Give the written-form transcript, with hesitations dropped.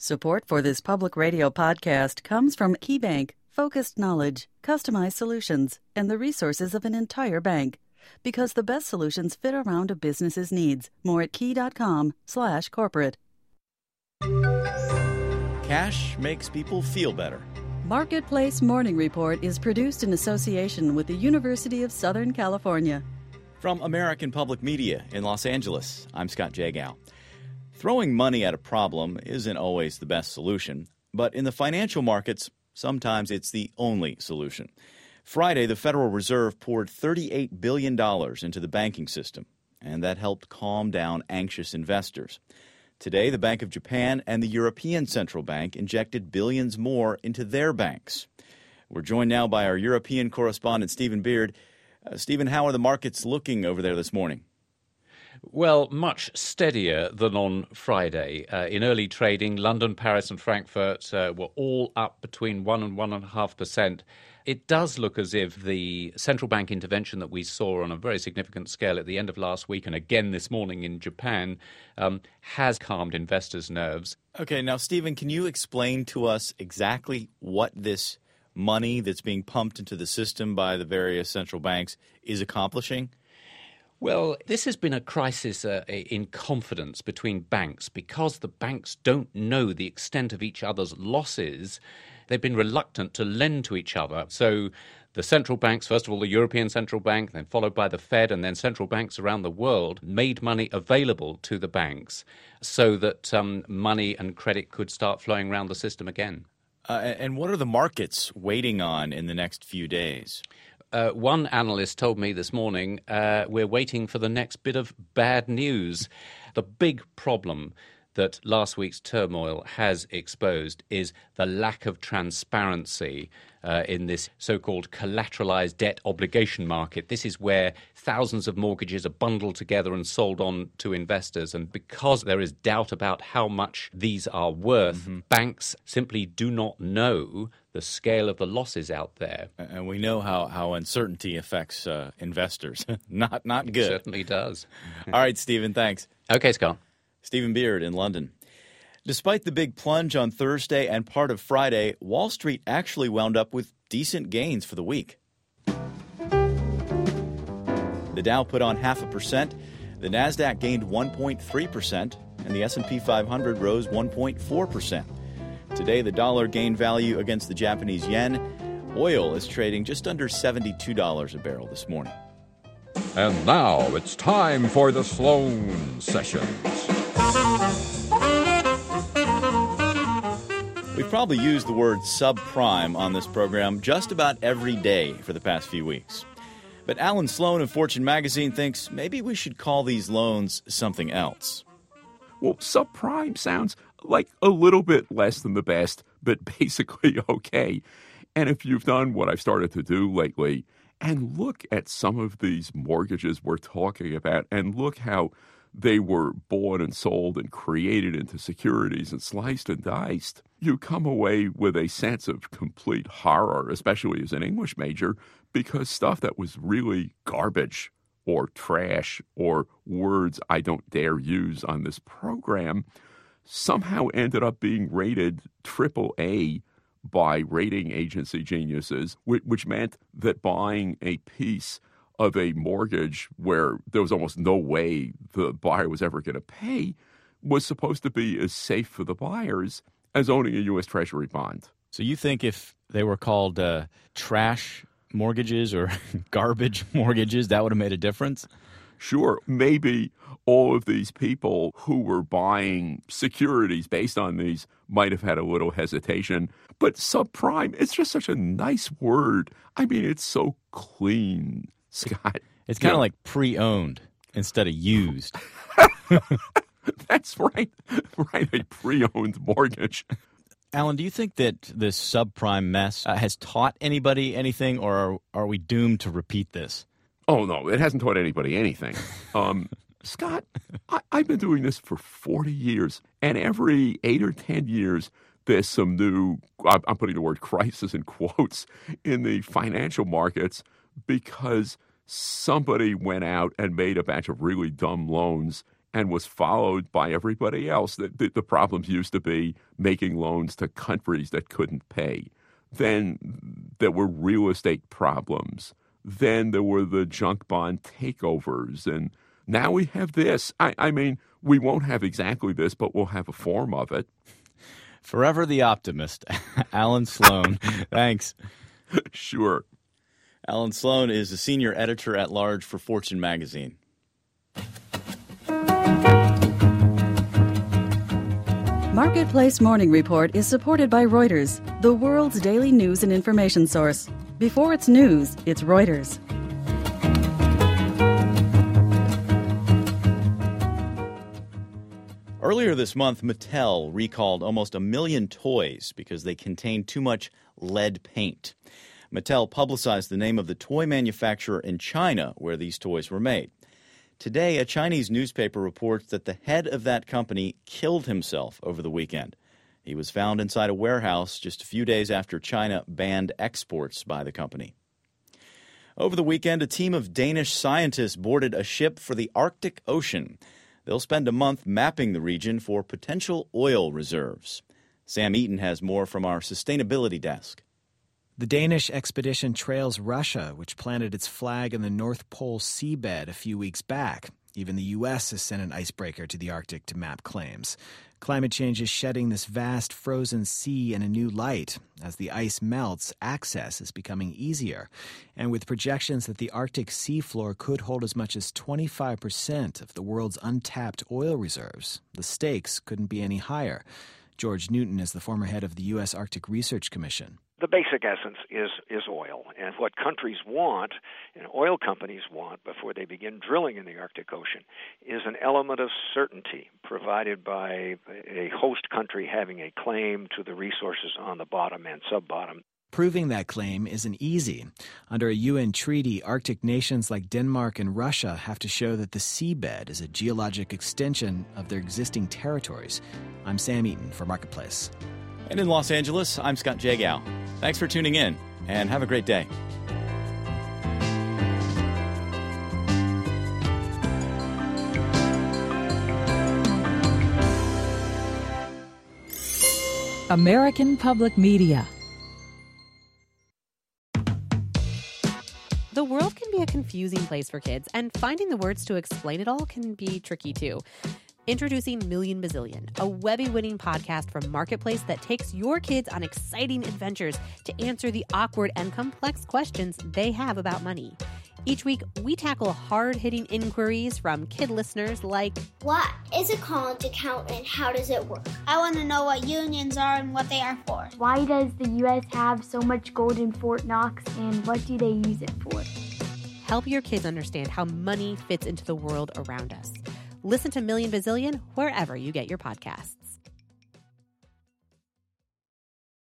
Support for this public radio podcast comes from KeyBank, focused knowledge, customized solutions, and the resources of an entire bank. Because the best solutions fit around a business's needs. More at key.com/corporate. Cash makes people feel better. Marketplace Morning Report is produced in association with the University of Southern California. From American Public Media in Los Angeles, I'm Scott Jagow. Throwing money at a problem isn't always the best solution, but in the financial markets, sometimes it's the only solution. Friday, the Federal Reserve poured $38 billion into the banking system, and that helped calm down anxious investors. Today, the Bank of Japan and the European Central Bank injected billions more into their banks. We're joined now by our European correspondent, Stephen Beard. Stephen, how are the markets looking over there this morning? Well, much steadier than on Friday. In early trading, London, Paris and Frankfurt were all up between 1 and 1.5%. It does look as if the central bank intervention that we saw on a very significant scale at the end of last week and again this morning in Japan has calmed investors' nerves. Okay, now, Stephen, can you explain to us exactly what this money that's being pumped into the system by the various central banks is accomplishing? Well, this has been a crisis in confidence between banks because the banks don't know the extent of each other's losses. They've been reluctant to lend to each other. So the central banks, first of all the European Central Bank, then followed by the Fed, and then central banks around the world made money available to the banks so that money and credit could start flowing around the system again. And what are the markets waiting on in the next few days? One analyst told me this morning, we're waiting for the next bit of bad news. The big problem that last week's turmoil has exposed is the lack of transparency in this so-called collateralized debt obligation market. This is where thousands of mortgages are bundled together and sold on to investors. And because there is doubt about how much these are worth, banks simply do not know the scale of the losses out there. And we know how uncertainty affects investors. not good. It certainly does. All right, Stephen, thanks. Okay, Scott. Stephen Beard in London. Despite the big plunge on Thursday and part of Friday, Wall Street actually wound up with decent gains for the week. The Dow put on 0.5%, the Nasdaq gained 1.3%, and the S&P 500 rose 1.4%. Today, the dollar gained value against the Japanese yen. Oil is trading just under $72 a barrel this morning. And now it's time for the Sloan Sessions. We've probably used the word subprime on this program just about every day for the past few weeks. But Alan Sloan of Fortune magazine thinks maybe we should call these loans something else. Well, subprime sounds like a little bit less than the best, but basically okay. And if you've done what I've started to do lately, and look at some of these mortgages we're talking about, and look how they were bought and sold and created into securities and sliced and diced, you come away with a sense of complete horror, especially as an English major, because stuff that was really garbage or trash or words I don't dare use on this program somehow ended up being rated AAA by rating agency geniuses, which meant that buying a piece of a mortgage where there was almost no way the buyer was ever going to pay was supposed to be as safe for the buyers as owning a U.S. Treasury bond. So you think if they were called trash mortgages or garbage mortgages, that would have made a difference? Sure, maybe all of these people who were buying securities based on these might have had a little hesitation. But subprime, it's just such a nice word. I mean, it's so clean, Scott. It's kind of like pre-owned instead of used. That's right. Right, a pre-owned mortgage. Alan, do you think that this subprime mess has taught anybody anything, or are we doomed to repeat this? Oh, no, it hasn't taught anybody anything. Scott, I've been doing this for 40 years, and every 8 or 10 years, there's some new, I'm putting the word crisis in quotes, in the financial markets because somebody went out and made a batch of really dumb loans and was followed by everybody else. The problems used to be making loans to countries that couldn't pay. Then there were real estate problems. Then there were the junk bond takeovers. And now we have this. I mean, we won't have exactly this, but we'll have a form of it. Forever the optimist, Alan Sloan. Thanks. Sure. Alan Sloan is a senior editor-at-large for Fortune magazine. Marketplace Morning Report is supported by Reuters, the world's daily news and information source. Before it's news, it's Reuters. Earlier this month, Mattel recalled almost 1 million toys because they contained too much lead paint. Mattel publicized the name of the toy manufacturer in China where these toys were made. Today, a Chinese newspaper reports that the head of that company killed himself over the weekend. He was found inside a warehouse just a few days after China banned exports by the company. Over the weekend, a team of Danish scientists boarded a ship for the Arctic Ocean. They'll spend a month mapping the region for potential oil reserves. Sam Eaton has more from our sustainability desk. The Danish expedition trails Russia, which planted its flag in the North Pole seabed a few weeks back. Even the U.S. has sent an icebreaker to the Arctic to map claims. Climate change is shedding this vast frozen sea in a new light. As the ice melts, access is becoming easier. And with projections that the Arctic seafloor could hold as much as 25% of the world's untapped oil reserves, the stakes couldn't be any higher. George Newton is the former head of the U.S. Arctic Research Commission. The basic essence is oil. And what countries want, and oil companies want, before they begin drilling in the Arctic Ocean, is an element of certainty provided by a host country having a claim to the resources on the bottom and sub-bottom. Proving that claim isn't easy. Under a UN treaty, Arctic nations like Denmark and Russia have to show that the seabed is a geologic extension of their existing territories. I'm Sam Eaton for Marketplace. And in Los Angeles, I'm Scott Jagow. Thanks for tuning in, and have a great day. American Public Media. The world can be a confusing place for kids, and finding the words to explain it all can be tricky too. Introducing Million Bazillion, a Webby-winning podcast from Marketplace that takes your kids on exciting adventures to answer the awkward and complex questions they have about money. Each week, we tackle hard-hitting inquiries from kid listeners like, what is a college account and how does it work? I want to know what unions are and what they are for. Why does the U.S. have so much gold in Fort Knox and what do they use it for? Help your kids understand how money fits into the world around us. Listen to Million Bazillion wherever you get your podcasts.